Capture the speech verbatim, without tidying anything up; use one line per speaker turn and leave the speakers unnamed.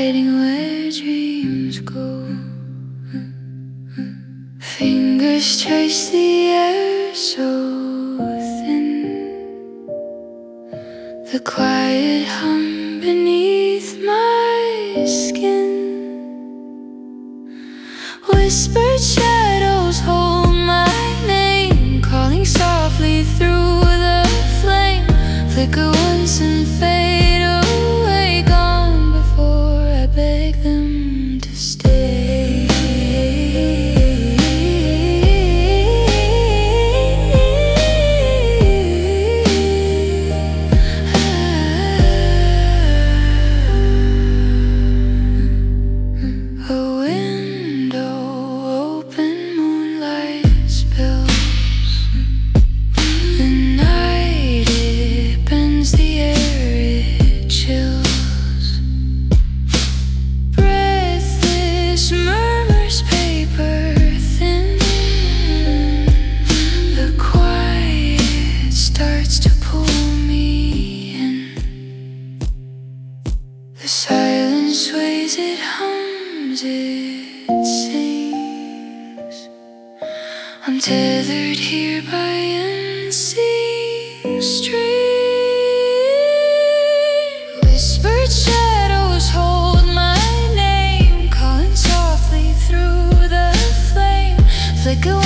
hiding where dreams go. Fingers trace the air so thin, the quiet hum beneath my skin. Whispered shadows hold my name, calling softly through the flame. Flicker once and fade away, gone before I beg them to stay. A window open, moonlight spills. The night it bends, the air it chills. Breathless murmurs, paper thin. The quiet starts to pull me in. The silence sways, it hums, it sings. I'm tethered here by unseen strings. Whispered shadows hold my name, calling softly through the flame. Flicker